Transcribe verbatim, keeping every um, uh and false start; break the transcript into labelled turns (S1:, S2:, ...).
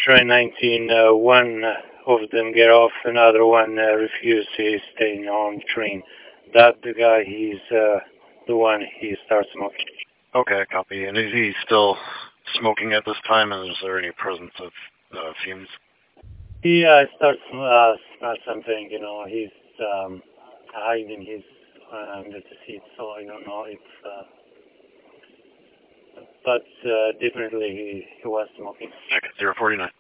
S1: train nineteen, uh, one of them get off, another one uh, refuse, he's staying on train. That the guy, he's uh, the one, he starts smoking.
S2: Okay, copy. And is he still smoking at this time, and is there any presence of uh, fumes?
S1: He uh, starts uh, smell something, you know, he's um, hiding his uh, under the seat, so I don't know if... Uh, but uh, definitely he, he was smoking.
S2: Check zero forty-nine.